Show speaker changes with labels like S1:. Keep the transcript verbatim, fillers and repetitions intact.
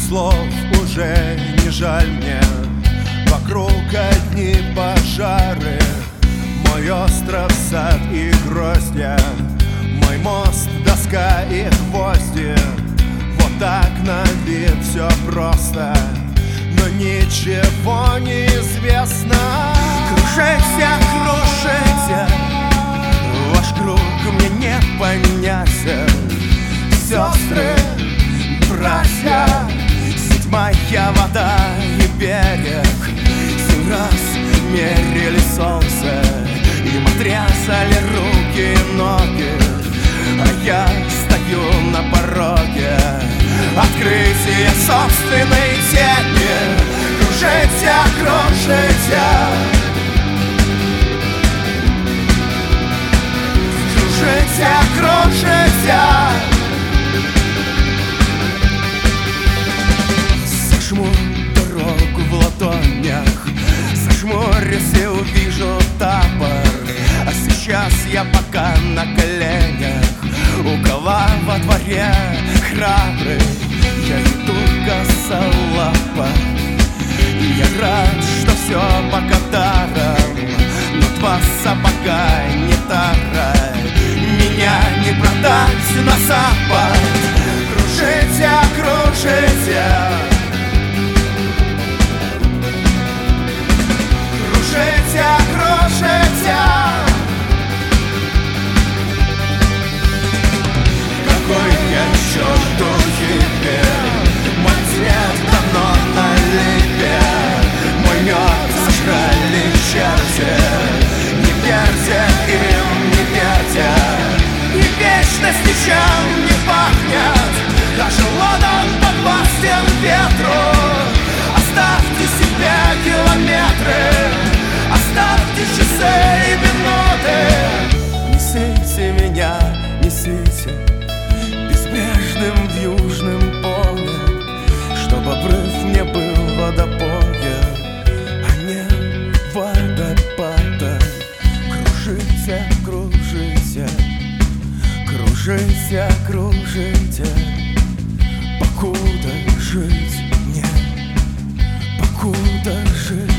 S1: слов уже не жаль мне. Вокруг одни пожары, мой остров, сад и гроздья, мой мост, доска и гвозди. Вот так на вид все просто, но ничего не известно. Кружите, кружите, ваш круг мне не понятен. Сестры, братья, седьмая вода и берег семь раз мерили солнце, им отрезали руки и ноги, а я стою на пороге открытия собственной тени. Кружите, кружите, кружите, кружите. Сожму дорогу в ладонях, зажмурюсь и увижу табор. А сейчас я пока на коленях у кого во дворе храбрый. Я иду косолапо, и я рад, что все пока даром. Но два сапога не тара, меня не продать на запад. Кружите, кружите, кружите, кружите. Какой я черту хиппи, мой цвет давно на липе, мой мед сожрали черти. Не верьте им, не верьте, и вечность ничем не пахнет. Даже ладан подвластен ветру. Оставьте себе километры, оставьте часы и минуты. Несите меня, несите безбрежным в южном поле, чтоб обрыв мне был водопоем, а не водопадом. Кружите, кружите, кружите, кружите, покуда жить мне, покуда жить.